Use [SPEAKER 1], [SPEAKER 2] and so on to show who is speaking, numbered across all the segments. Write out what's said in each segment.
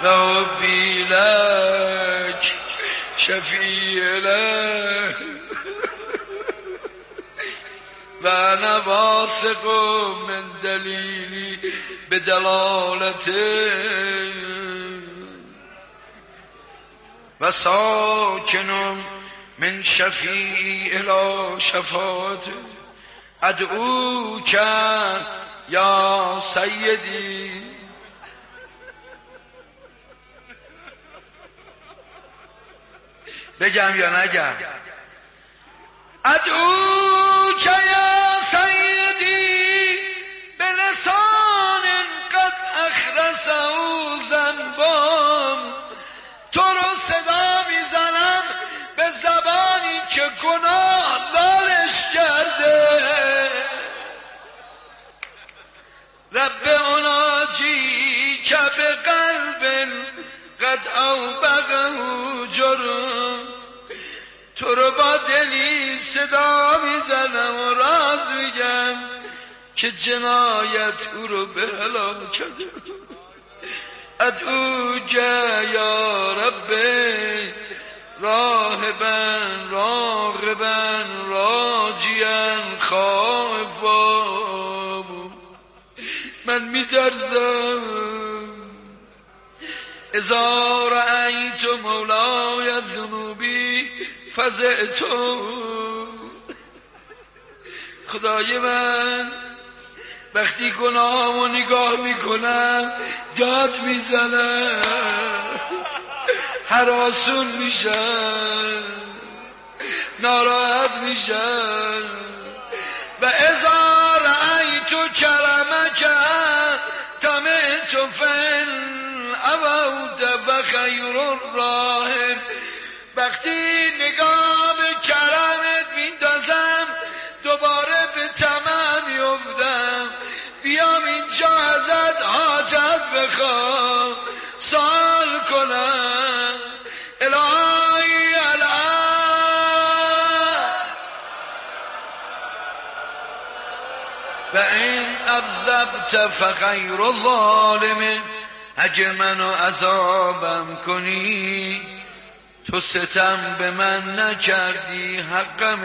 [SPEAKER 1] ربي لك شفيع لك وأنا واثق من دليلي بدلالته وساكن من شفيع إلى شفاعته أدعوك يا سيدي بگم یا نگم ادعوک یا سیدی بلسان قد اخرسه ذنبم تو رو صدا میزنم به زبانی که گناه لالش کرده رب اناجی که به قلب قد اوبقه جرم تو رو با دلی صدا میزنم و راز میگم که جنایت او رو به هلاکت ادعوک یا رب راهبا راغبا راجیا خائفا من میترسم اذا رأیت مولای ذنوبی فزعت خدای من وقتی گناهمو نگاه میکنم داد میزنم هراسون میشم ناراحت میشم و اذا رأیت کرمک طمعت فن ابوت و خیر الراحم وقتی نگاه به کرمت میندازم دوباره به طمع میافتم بیام اینجا ازت حاجت بخوام سوال کنم الهی الان و این عذبت فخیر ظالم اگه منو عذابم کنی تو ستم به من نکردی حقم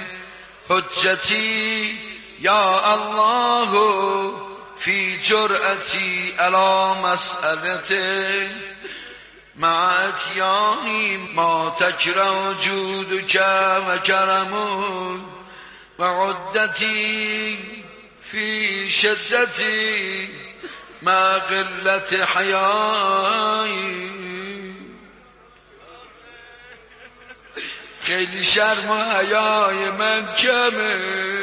[SPEAKER 1] حجتی یا الله فی جرأتی علی مسئلته مع اتیانی ما تکره جودک و کرمون و عدتی فی شدتی مع قلت حیایی خیلی شرم و حیای من کمه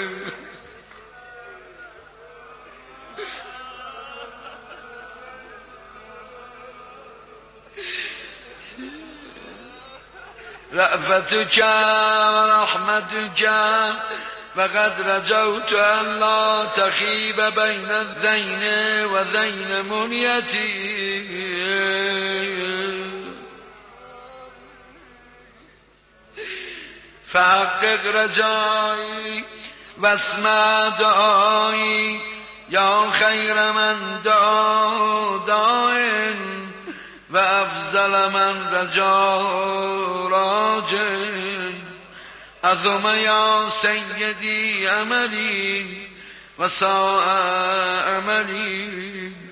[SPEAKER 1] رأفتك و رحمتك وقد رجوت ان لا تخيب بين الذين وذين منيتي فحقق رجائي واسمع دعائي يا خير من دعا داع وافضل من رجا راج عظم یا سیدی عملی و ساء عملی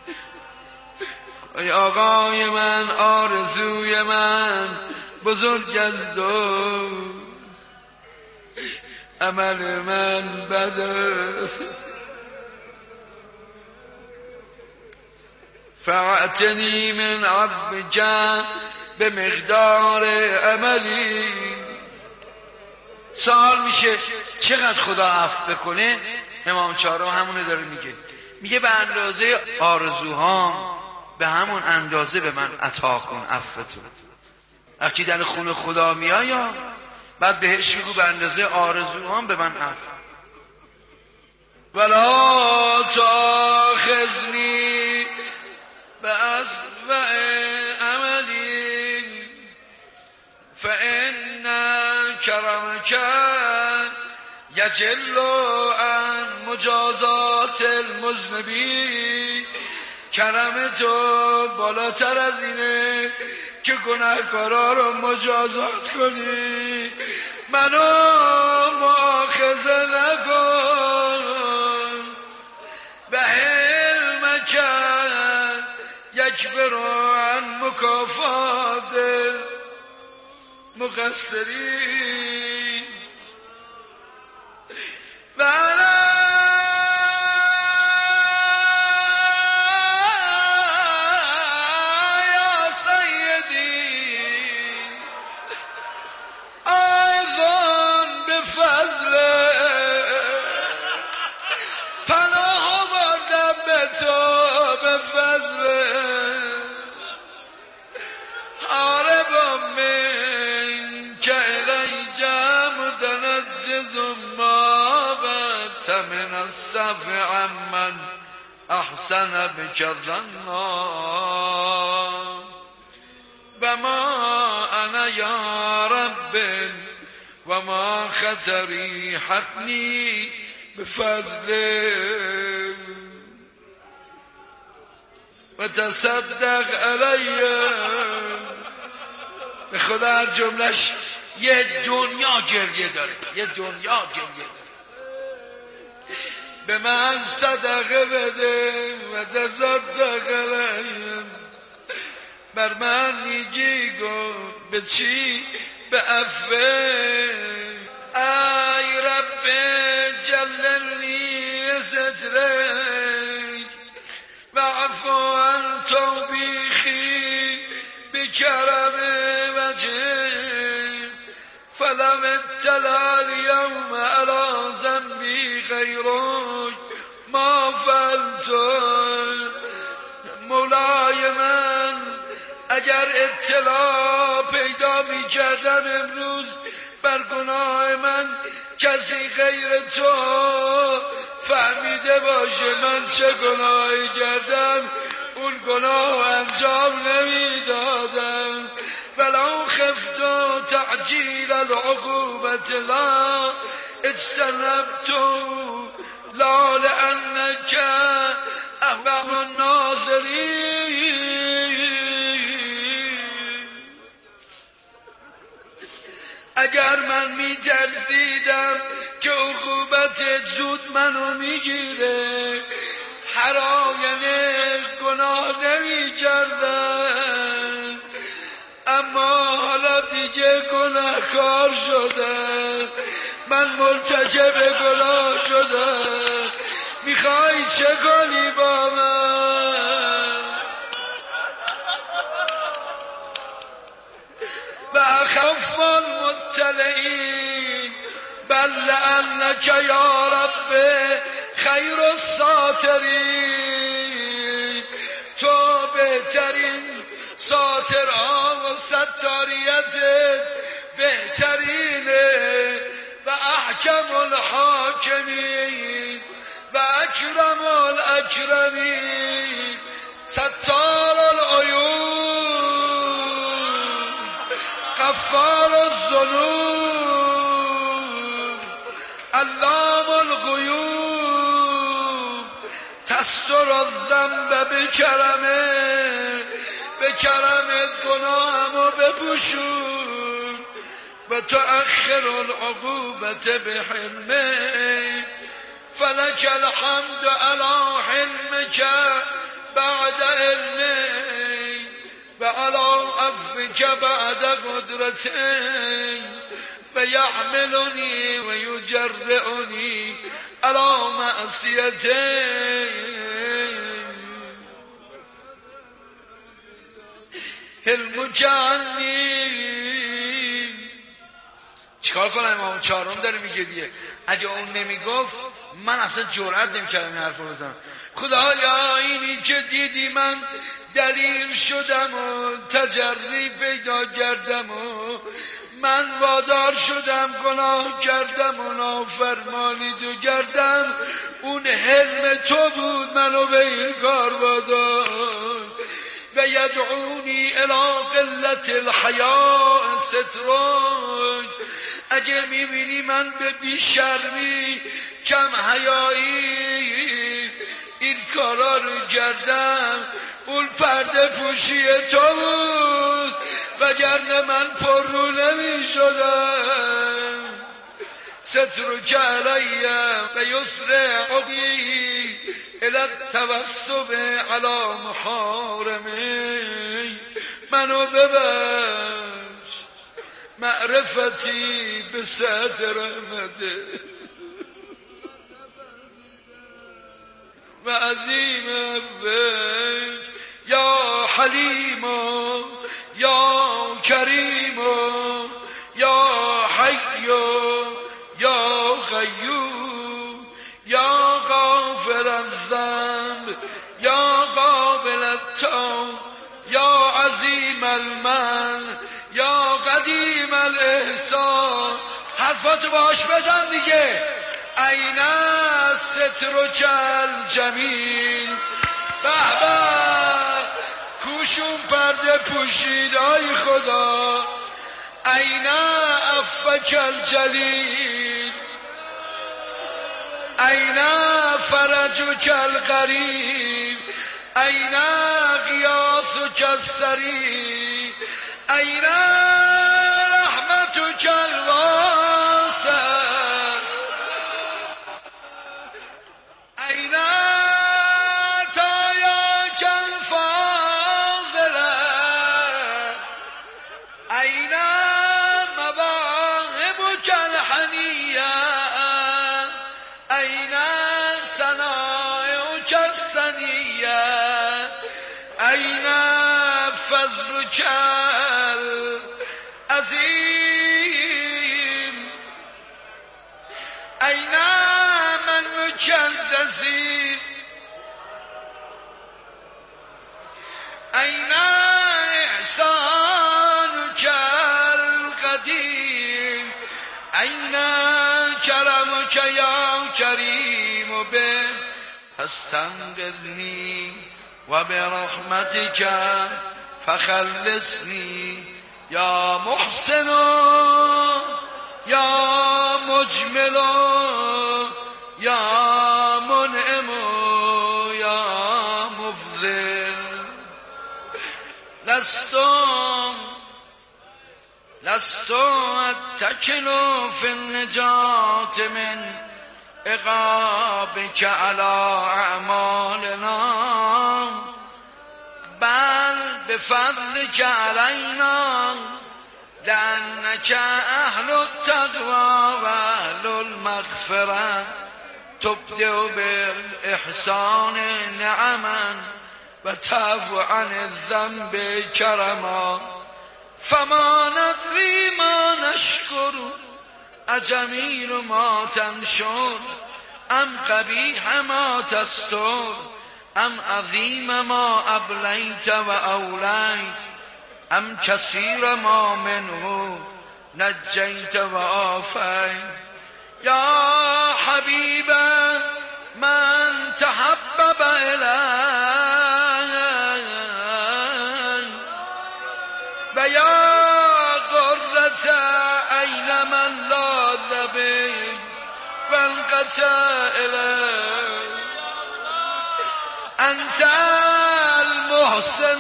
[SPEAKER 1] ای آقای من آرزوی من بزرگ از دو عمل من بد است فاعتنی من عفوک به مقدار عملی سوال میشه چقدر خدا عفو بکنه امام چهارم همونه داره میگه به اندازه آرزوهام به همون اندازه به من عطا کن عفوتو وقتی در خونه خدا میای بعد بهش بگو به اندازه آرزوهام به من عفو ولا تاخذنی بأسوأ عملی فإن کرمک یجل عن مجازات المذنبین کرم تو بالاتر از اینه که گناهکارا رو مجازات کنی. منو مؤاخذه نکن به حلمک یکبر عن مکافات مقصرین من الصف عمن احسن بك ظنا وما انا يا رب وما خطري حقني بفضله وتصدق علي. به خدا هر جملش یه دنیا گریه داره، یه دنیا گریه داره. به من صدقه بده و تصدق علیم. بر من میگی گفت به چی؟ به عفوه. ای رب جللی سترک و عفو عن توبیخی بکرم وجهک فلم اطلع اليوم على ذنبی غیرک ما فعلت. مولای من اگر اطلاع پیدا می کردم امروز بر گناه من کسی غیر تو فهمیده باشه من چه گناهی کردم، اون گناه انجام نمی دادم. ولو خفت تعجیل العقوبة لا اجتنبت لا لأنك أهون الناظرین. اگر من می ترسیدم که عقوبت زود منو میگیره هر آینه گناه نمی کردم، اما حالا دیگه گناهکار شده، من مرتکب گناه شده. میخوای چه کنی با من؟ و اخف المطلعین بل لأنک یا رب خیر الساترین. تو بهترین ساترها و ستاریتت بهترینه و احکم الحاکمین و اکرم الاکرمین. ستار العیوب غفار الذنوب علام الغیوب تستر الذنب بکرمه. به کرمت گناهمو بپوشون و تؤخر العقوبة بحلمه. فلك الحمد على حلمك بعد علمك و على عفوك بعد قدرتك و یحملنی و یجرعنی على معصیتك. حلمک عنی. چیکار کنم؟ امام چهارم داره میگه دیگه. اگه اون نمیگفت من اصلا جرئت نمیکردم این حرف رو بزنم. خدایا اینی که دیدی من دلیل شدم و تجربی پیدا کردم و من وادار شدم گناه کردم و نافرمانی دو کردم، اون حلم تو بود منو به این کار وادار. و یدعونی الی قلت الحیاء سترک. اگه میبینی من به بیشرمی کم حیایی این کارا رو کردم اون پرده پوشی تو بود، وگرنه من پر رو نمی شدم. سترک علیم و یسر عقی الى التوسب علی محارمی. منو ببخش، معرفتی به صدر آمده و عظیم افک. یا حلیم یا کریم یا حی یا قیوم یا غافر الذنب یا قابل التوب یا عظیم المن یا قدیم الاحسان. حرفاتو باش بزن دیگه. این سترک الجمیل. به به کوشون پرده پوشید آی خدا. این عفوک الجلیل. این فرجک القریب. این غیاثک السریع. این رحمتک الواسع. این عطایاک الفاضله. این مواهبک الحنیه. این صنایعک السنیه. این فضلک العظیم. این منک الجزیل. این احسانک القدیم. این کرمک یا کریم به فاستنقذنی و برحمتک فخلصنی یا محسن یا مجمل یا منعم یا مفضل. لست اتکل فی النجات من عقابک علی اعمالنا، بل بفضلک علینا لأنک اهل التقوی و اهل المغفرة. تبدئ بالاحسان نعما و تعفو عن الذنب کرما. فما ندری ما نشکر اجمیل ما تنشر ام قبیح ما تستر ام عظیم ما ابلیت و اولیت ام کثیر ما منه نجیت و آفیت. یا حبیب من تحبب الی و یا قرة عین من لاذ به و انقطع الی. انت المحسن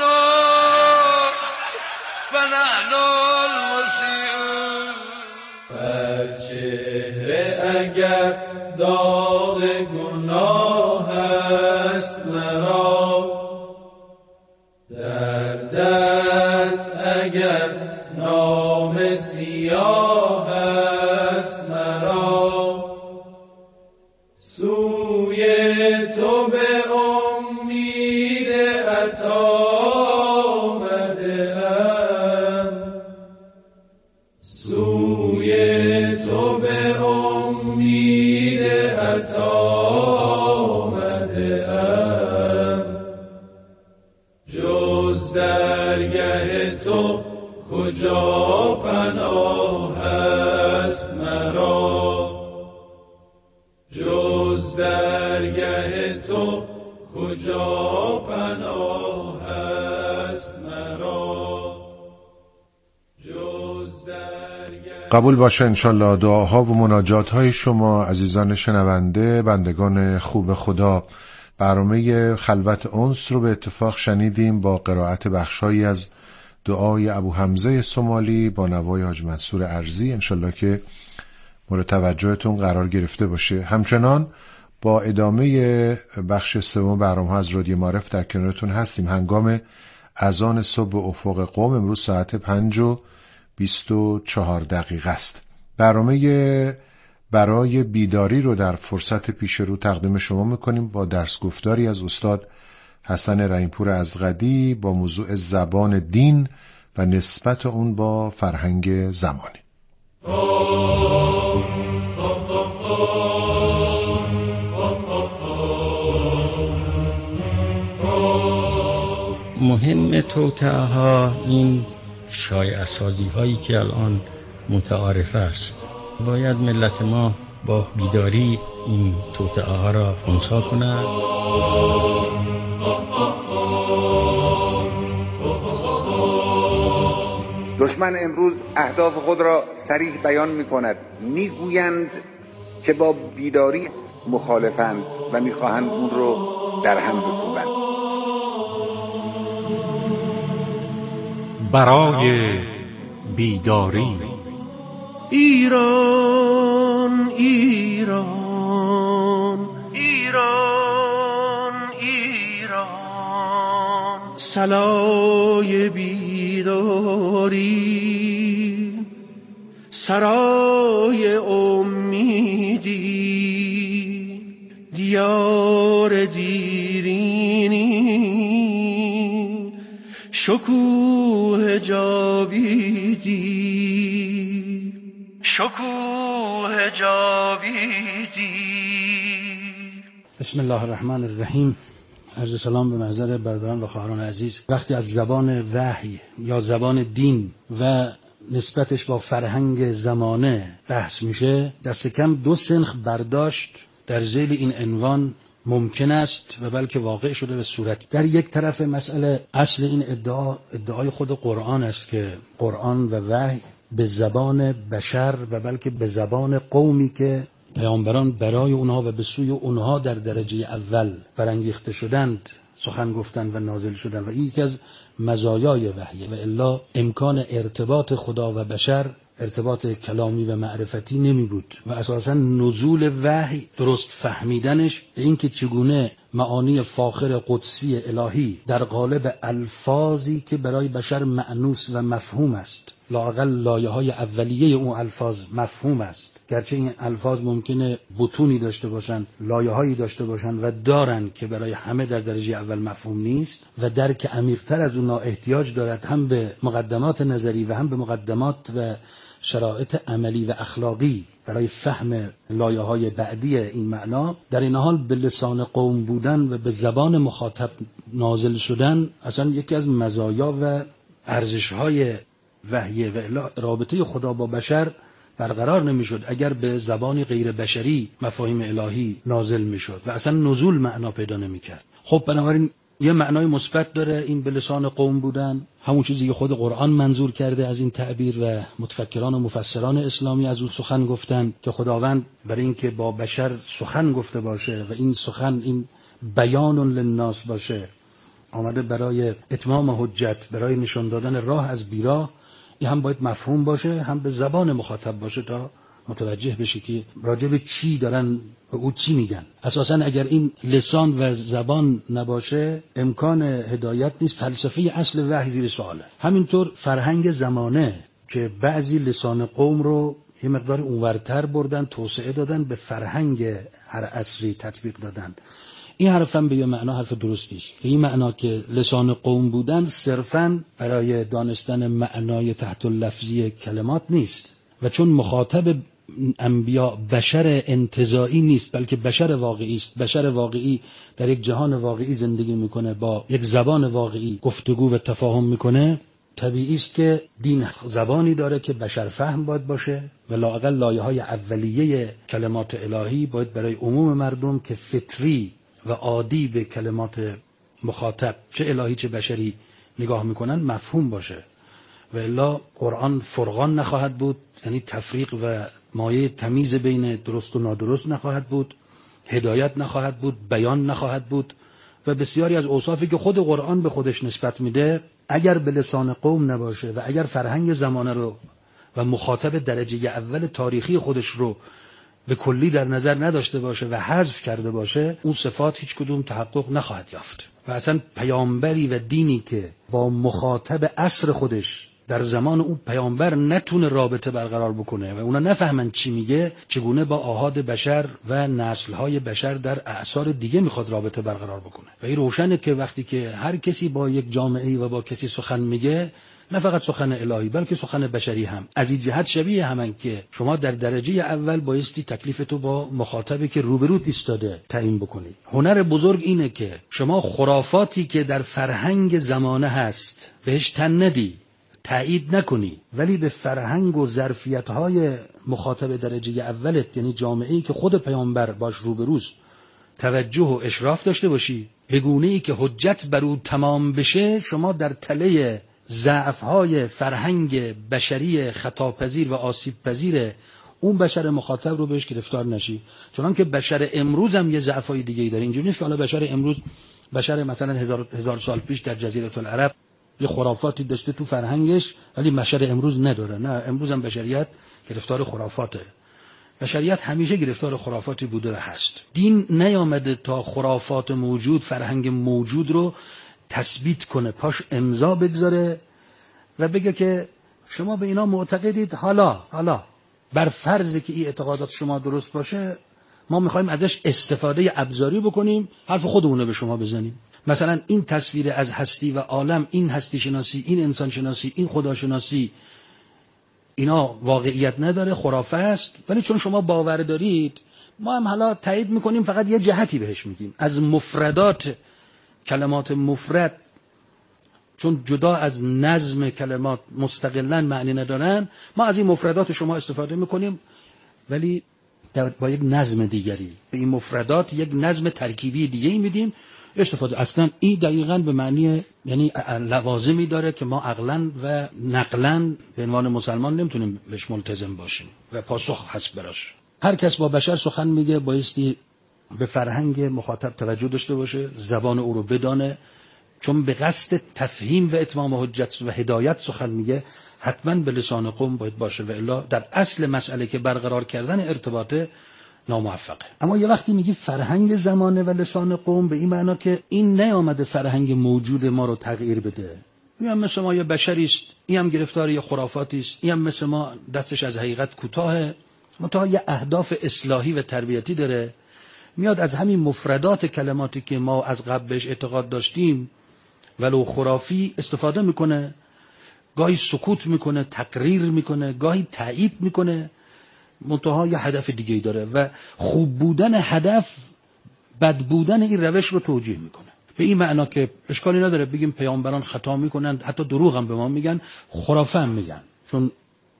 [SPEAKER 1] و نحن المسیئون.
[SPEAKER 2] بر چهره اگر داغ گناه است مرا، در دست اگر نام سیاه است مرا، سوی تو به امید عطا آمده ام، سوی تو به امید عطا آمده ام. جز درگه تو کجا پناه است مرا، جز درگه تو کجا پناه است مرا، جز درگه.
[SPEAKER 3] قبول باشه انشالله دعاها و مناجات های شما عزیزان شنونده، بندگان خوب خدا برنامه خلوت انس رو به اتفاق شنیدیم با قرائت بخشایی از دعای ابو حمزه سومالی با نوای حاج منصور ارزی. انشالله که مورد توجهتون قرار گرفته باشه. همچنان با ادامه بخش سوم برنامه‌ها از رادیو معارف در کنارتون هستیم. هنگام اذان صبح افق قم امروز ساعت 5:24 است. برنامه برای بیداری رو در فرصت پیش رو تقدیم شما میکنیم با درس گفتاری از استاد حسن رحیمپور ازغدی با موضوع زبان دین و نسبت اون با فرهنگ زمانی.
[SPEAKER 4] مهم توطئه ها این شایعه سازی هایی که الان متعارف است. باید ملت ما با بیداری این توطئه ها را خنثی کند.
[SPEAKER 5] دشمن امروز اهداف خود را صریح بیان می کند. می گویند که با بیداری مخالفند و می خواهند اون رو در هم بکوبند.
[SPEAKER 6] برای بیداری
[SPEAKER 7] ایران ایران ایران ایران صلای بیداری سرای امیدی دیار دیرینی شکوه جاویدی شکوه جاویدی.
[SPEAKER 8] بسم الله الرحمن الرحیم. عرض سلام به محضر برادران و خواهران عزیز. وقتی از زبان وحی یا زبان دین و نسبتش با فرهنگ زمانه بحث میشه، دست کم 2 سنخ برداشت در ذیل این عنوان ممکن است و بلکه واقع شده به صورت. در یک طرف مسئله اصل این ادعای خود قرآن است که قرآن و وحی به زبان بشر و بلکه به زبان قومی که پیامبران برای اونها و به سوی اونها در درجه اول برانگیخته شدند سخن گفتند و نازل شدند و این یکی از مزایای وحی. و الا امکان ارتباط خدا و بشر ارتباط کلامی و معرفتی نمی بود و اساساً نزول وحی، درست فهمیدنش به این که چگونه معانی فاخر قدسی الهی در قالب الفاظی که برای بشر مأنوس و مفهوم است، لااقل لایه‌های اولیه اون الفاظ مفهوم است، گرچه این الفاظ ممکنه بطونی داشته باشند، لایه‌هایی داشته باشند و دارن که برای همه در درجه اول مفهوم نیست و درک عمیق‌تر از اونها احتیاج دارد هم به مقدمات نظری و هم به مقدمات و شرایط عملی و اخلاقی برای فهم لایه‌های بعدی این معنا. در این حال به لسان قوم بودن و به زبان مخاطب نازل شدن اصلا یکی از مزایا و ارزش‌های وحیه و الا رابطه خدا با بشر برقرار نمی‌شد اگر به زبانی غیر بشری مفاهیم الهی نازل می‌شد و اصلا نزول معنا پیدا نمی‌کرد. خب بنابراین یه معنای مثبت داره این به لسان قوم بودن، همون چیزی که خود قرآن منظور کرده از این تعبیر و متفکران و مفسران اسلامی از اون سخن گفتن که خداوند برای اینکه با بشر سخن گفته باشه و این سخن این بیان للناس باشه آمده برای اتمام حجت، برای نشان دادن راه از بیراه. این هم باید مفهوم باشه هم به زبان مخاطب باشه تا متوجه بشه که راجع به چی دارن به او چی میگن. اساساً اگر این لسان و زبان نباشه امکان هدایت نیست. فلسفه اصل وحی زیر سواله. همینطور فرهنگ زمانه که بعضی لسان قوم رو یه مقدار اونورتر بردن، توسعه دادن، به فرهنگ هر عصری تطبیق دادن. این حرفم به یه معنا حرف درستی است. به این معنا که لسان قوم بودن صرفاً برای دانستن معنای تحت اللفظی کلمات نیست و چون مخاطب انبیا بشر انتزاعی نیست بلکه بشر واقعی است. بشر واقعی در یک جهان واقعی زندگی میکنه، با یک زبان واقعی گفتگو و تفاهم میکنه. طبیعی است که دین زبانی داره که بشر فهم باید باشه و لااقل لایه‌های اولیه کلمات الهی باید برای عموم مردم که فطری و عادی به کلمات مخاطب چه الهی چه بشری نگاه میکنن مفهوم باشه. و الا قرآن فرقان نخواهد بود، یعنی تفریق و مایه تمیز بین درست و نادرست نخواهد بود هدایت نخواهد بود، بیان نخواهد بود و بسیاری از اوصافی که خود قرآن به خودش نسبت میده اگر به لسان قوم نباشه و اگر فرهنگ زمانه رو و مخاطب درجه اول تاریخی خودش رو به کلی در نظر نداشته باشه و حذف کرده باشه، اون صفات هیچ کدوم تحقق نخواهد یافت. و اصلا پیامبری و دینی که با مخاطب عصر خودش در زمان اون پیامبر نتونه رابطه برقرار بکنه و اونا نفهمن چی میگه، چگونه با آحاد بشر و نسل‌های بشر در اعصار دیگه میخواد رابطه برقرار بکنه. و این روشنه که وقتی که هر کسی با یک جامعه‌ای و با کسی سخن میگه، نه فقط سخن الهی بلکه سخن بشری هم از این جهت شبیه همن که شما در درجه اول بایستی تکلیفتو با مخاطبی که روبروت ایستاده تعیین بکنید. هنر بزرگ اینه که شما خرافاتی که در فرهنگ زمانه هست بهش تن ندی، تایید نکنی، ولی به فرهنگ و ظرفیت‌های مخاطب درجه اولت، یعنی جامعه‌ای که خود پیامبر باش روبروست، توجه و اشراف داشته باشی، به گونه‌ای که حجت بر او تمام بشه. شما در تله ضعف‌های فرهنگ بشری خطاپذیر و آسیب‌پذیر اون بشر مخاطب رو بهش گرفتار نشی. چون که بشر امروز هم یه ضعف‌های دیگه‌ای داره. اینجوری نیست که حالا بشر امروز بشر مثلا هزار سال پیش در جزیره العرب یه خرافاتی داشته تو فرهنگش ولی بشر امروز نداره. نه، امروز هم بشریت گرفتار خرافاته. بشریت همیشه گرفتار خرافاتی بوده و هست. دین نیامده تا خرافات موجود، فرهنگ موجود رو تثبیت کنه، پاش امضا بگذاره و بگه که شما به اینا معتقدید، حالا بر فرض که این اعتقادات شما درست باشه ما میخوایم ازش استفاده ابزاری بکنیم، حرف خودمونه به شما بزنیم. مثلا این تصویر از هستی و عالم، این هستی شناسی، این انسان شناسی، این خدا شناسی، اینا واقعیت نداره، خرافه است، ولی چون شما باور دارید ما هم حالا تایید میکنیم، فقط یه جهتی بهش میگیم. از مفردات، کلمات مفرد، چون جدا از نظم کلمات مستقلاً معنی ندارن، ما از این مفردات شما استفاده میکنیم ولی با یک نظم دیگری. به این مفردات یک نظم ترکیبی دیگه‌ای میدیم استفاده. اصلا این دقیقاً به معنی، یعنی لوازمی داره که ما عقلاً و نقلاً به عنوان مسلمان نمیتونیم بهش ملتزم باشیم و پاسخ هست براش. هر کس با بشر سخن میگه بایستی به فرهنگ مخاطب توجه داشته باشه، زبان او رو بدانه، چون به قصد تفهیم و اتمام حجت و هدایت سخن میگه، حتما به لسان قوم باید باشه و الا در اصل مسئله که برقرار کردن ارتباطه ناموفقه. اما یه وقتی میگی فرهنگ زمانه و لسان قوم، به این معنا که این نیامده فرهنگ موجود ما رو تغییر بده. این هم مثل ما یه بشری است، این هم گرفتار یه خرافاتی است، این هم مثل ما دستش از حقیقت کوتاهه، منتها یه اهداف اصلاحی و تربیتی داره. میاد از همین مفردات کلماتی که ما از قبل بهش اعتقاد داشتیم ولو خرافی استفاده میکنه، گاهی سکوت میکنه، تقریر میکنه، گاهی تایید میکنه، منتها یه هدف دیگه‌ای داره و خوب بودن هدف بد بودن این روش رو توجیه میکنه. به این معنا که اشکالی نداره بگیم پیامبران خطا میکنن، حتی دروغ هم به ما میگن، خرافه هم میگن، چون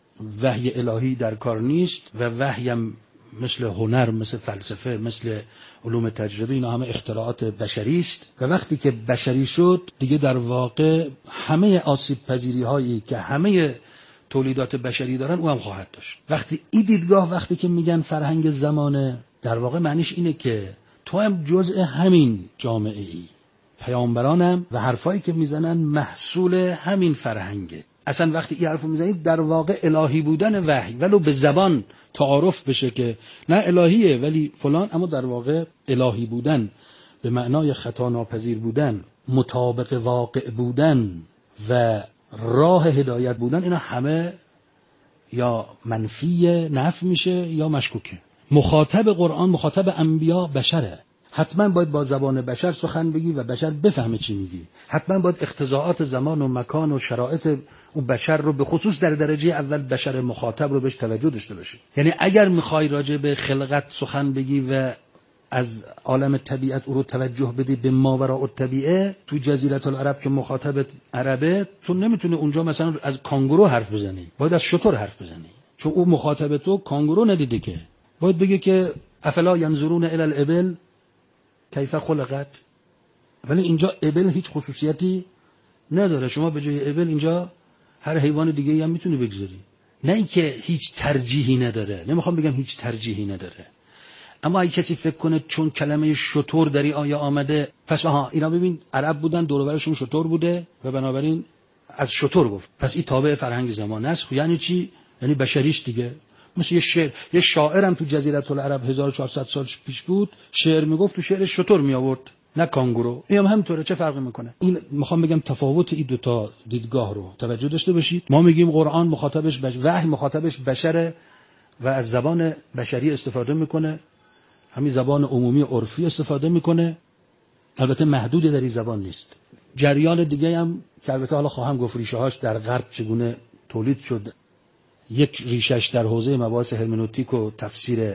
[SPEAKER 8] وحی الهی در کار نیست و وحی هم مثل هنر، مثل فلسفه، مثل علوم تجربی، اینا همه اختراعات بشری است و وقتی که بشری شد دیگه در واقع همه آسیب پذیری هایی که همه تولیدات بشری دارن او هم خواهد داشت. وقتی این دیدگاه، وقتی که میگن فرهنگ زمانه، در واقع معنیش اینه که تو هم جزء همین جامعه ای، پیامبرانم و حرفایی که میزنن محصول همین فرهنگه. اصلا وقتی این حرفو میزنید در واقع الهی بودن وحی ولو به زبان تعارف بشه که نه الهیه ولی فلان، اما در واقع الهی بودن به معنای خطا ناپذیر بودن، مطابق واقع بودن و راه هدایت بودن، اینا همه یا منفی نفی میشه یا مشکوکه. مخاطب قرآن، مخاطب انبیا بشره، حتما باید با زبان بشر سخن بگی و بشر بفهمه چی میگی. حتما باید اقتضاعات زمان و مکان و شرایط اون بشر رو، به خصوص در درجه اول بشر مخاطب رو، بهش توجه داشته باشی. یعنی اگر میخوای راجع به خلقت سخن بگی و از عالم طبیعت او رو توجه بدی به ماوراء الطبیعه، تو جزیره العرب که مخاطب عربه، تو نمیتونی اونجا مثلا از کانگورو حرف بزنی، باید از شتر حرف بزنی، چون اون مخاطب تو کانگورو ندیده که. باید بگی که افلا ینظرون الی الابل کیف خلقت، ولی اینجا ابل هیچ خصوصیتی نداره، شما به جای ابل اینجا هر حیوان دیگه‌ای هم میتونی بگذاری. نه اینکه هیچ ترجیحی نداره، نمیخوام بگم هیچ ترجیحی نداره، اما اگه کسی فکر کنه چون کلمه شتر در این آیه آمده پس اینا ببین عرب بودن، دور و برشون شتر بوده و بنابراین از شتر گفت، پس این تابع فرهنگ زمان است. یعنی چی؟ یعنی بشریست دیگه. مثل یه شاعرم تو جزیره العرب 1400 سال پیش بود، شعر میگفت، تو شعرش شتر می آورد نه کانگورو. این هم همینطوره، چه فرقی میکنه؟ این میخوام بگم تفاوت این دو تا دیدگاه رو توجه داشته باشید. ما میگیم قرآن مخاطبش وحی مخاطبش بشره و از زبان بشری استفاده میکنه، همین زبان عمومی عرفی استفاده میکنه، البته محدود در این زبان نیست. جریان دیگه هم که البته حالا خواهم گفت ریشه هاش در غرب چگونه تولید شد. یک ریشش در حوزه مباحث هرمنوتیک و تفسیر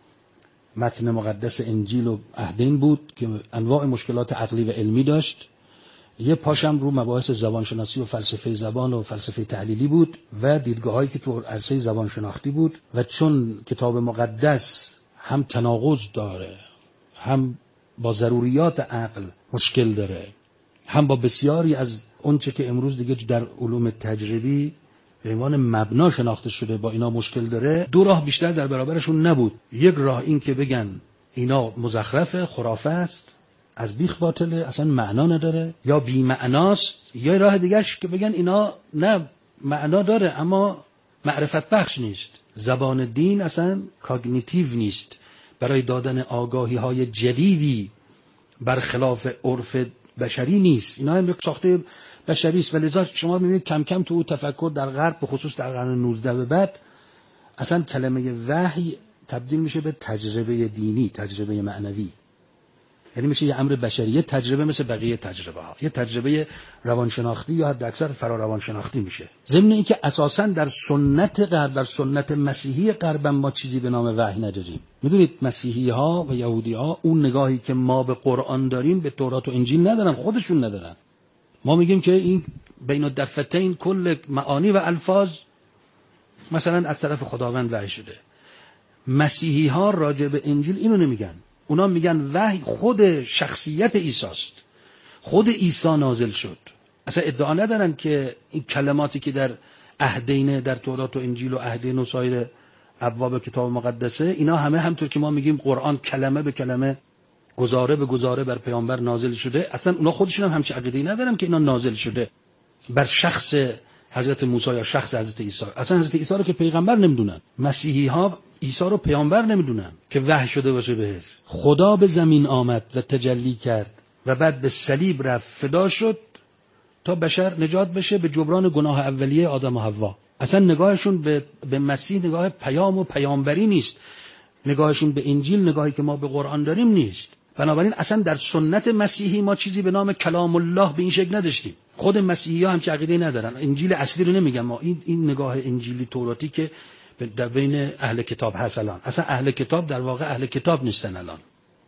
[SPEAKER 8] متن مقدس انجیل و عهدین بود که انواع مشکلات عقلی و علمی داشت. یه پاشم رو مباحث زبانشناسی و فلسفه زبان و فلسفه تحلیلی بود و دیدگاه‌هایی که تو عرصه زبان شناختی بود. و چون کتاب مقدس هم تناقض داره، هم با ضروریات عقل مشکل داره، هم با بسیاری از اونچه که امروز دیگه در علوم تجربی به عنوان مبنا شناخته شده با اینا مشکل داره، دو راه بیشتر در برابرشون نبود. یک راه این که بگن اینا مزخرفه، خرافه است، از بیخ باطله، اصلا معنا نداره یا بی معناست، یا راه دیگهش که بگن اینا نه معنا داره اما معرفت بخش نیست. زبان دین اصلا کاگنیتیو نیست، برای دادن آگاهی های جدیدی برخلاف عرف بشری نیست. اینا هم یک ساخته بشری است و لذا شما می‌بینید کم کم تو تفکر در غرب به خصوص در قرن 19 به بعد اصلا کلمه وحی تبدیل میشه به تجربه دینی، تجربه معنوی. یعنی میشه یه امر بشری، یه تجربه مثل بقیه تجربه ها، یه تجربه روانشناختی یا حد اکثر فراروانشناختی میشه. ضمن این که اساسا در سنت غرب، در سنت مسیحی غرب ما چیزی به نام وحی نداریم. میدونید مسیحی ها و یهودی ها اون نگاهی که ما به قرآن داریم به تورات و انجیل ندارن، خودشون ندارن. ما میگیم که این بین الدفتین کل معانی و الفاظ مثلا از طرف خداوند وحی شده. مسیحی ها راجع به انجیل اینو نمیگن. اونا میگن وحی خود شخصیت عیسی است، خود عیسی نازل شد. اصلا ادعا ندارن که این کلماتی که در عهدین، در تورات و انجیل و عهدین و سایر ابواب کتاب مقدسه، اینا همه همطور که ما میگیم قرآن کلمه به کلمه، گزاره به گزاره بر پیامبر نازل شده. اصلا اونا خودشون هم همچین عقیده‌ای ندارن که اینا نازل شده بر شخص حضرت موسی یا شخص حضرت عیسی. اصلا حضرت عیسی رو که پیغمبر نمیدونن. مسیحی ها عیسی رو پیامبر نمیدونن که وحی شده باشه بهش. خدا به زمین آمد و تجلی کرد و بعد به صلیب رفت، فدا شد تا بشر نجات بشه به جبران گناه اولیه آدم و حوا. اصلا نگاهشون به مسیح نگاه پیام و پیامبری نیست. نگاهشون به انجیل نگاهی که ما به قرآن داریم نیست. بنابراین اصلا در سنت مسیحی ما چیزی به نام کلام الله به این شکل نداشتیم. خود مسیحی ها هم چه عقیده ندارن. انجیل اصلی رو نمیگم ما، این نگاه انجیلی توراتی که در بین اهل کتاب هست الان. اصلا اهل کتاب در واقع اهل کتاب نیستن الان.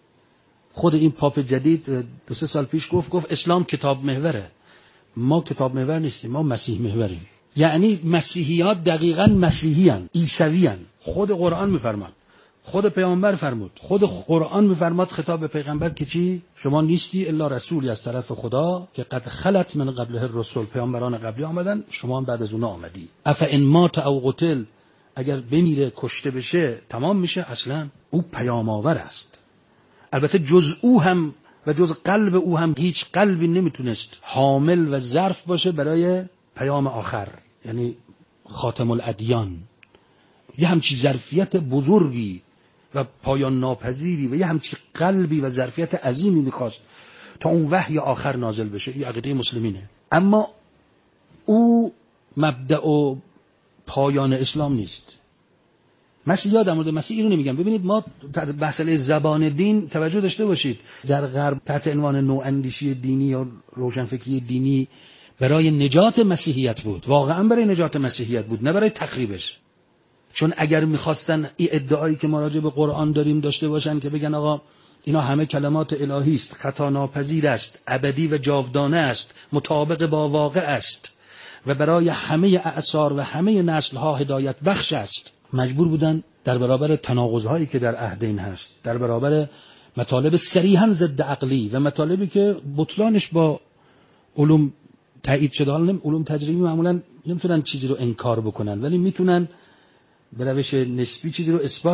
[SPEAKER 8] خود این پاپ جدید 2-3 سال پیش گفت اسلام کتاب محوره. ما کتاب محور نیستیم، ما مسیح محوریم. یعنی مسیحیات دقیقاً مسیحیان، عیسویان. خود قرآن میفرماد، خود پیامبر فرمود، خود قرآن میفرماد خطاب به پیغمبر که چی؟ شما نیستی الا رسولی از طرف خدا که قد خلت من قبله الرسل، پیامبران قبلی آمدن، شما هم بعد از اونها آمدی. اف ان مات او قتل، اگر بمیره کشته بشه تمام میشه. اصلا او پیام آور است. البته جز او هم و جز قلب او هم هیچ قلبی نمیتونست حامل و ظرف باشه برای پیام آخر، یعنی خاتم الادیان. یه همچی ظرفیت بزرگی و پایان ناپذیری و یه همچی قلبی و ظرفیت عظیمی میخواست تا اون وحی آخر نازل بشه. این عقیده مسلمینه. اما او مبدأ و پایان اسلام نیست. مسیحا در مورد مسیح اینو نمیگن. ببینید ما مسئله زبان دین توجه داشته باشید. در غرب تحت عنوان نواندیشی دینی یا روشنفکری دینی برای نجات مسیحیت بود، واقعا برای نجات مسیحیت بود، نه برای تخریبش. چون اگر میخواستن این ادعایی که ما راجع به قرآن داریم داشته باشن که بگن آقا اینا همه کلمات الهی است، خطا ناپذیر است، ابدی و جاودانه است، مطابق با واقع است و برای همه اعصار و همه نسل‌ها هدایت بخش است، مجبور بودن در برابر تناقض‌هایی که در عهدین هست، در برابر مطالب صریحاً ضد عقلی و مطالبی که بطلانش با علوم تایید شده. علوم تجربی معمولاً نمیتونن چیزی رو انکار بکنن ولی میتونن به روش نسبی چیزی رو اثبات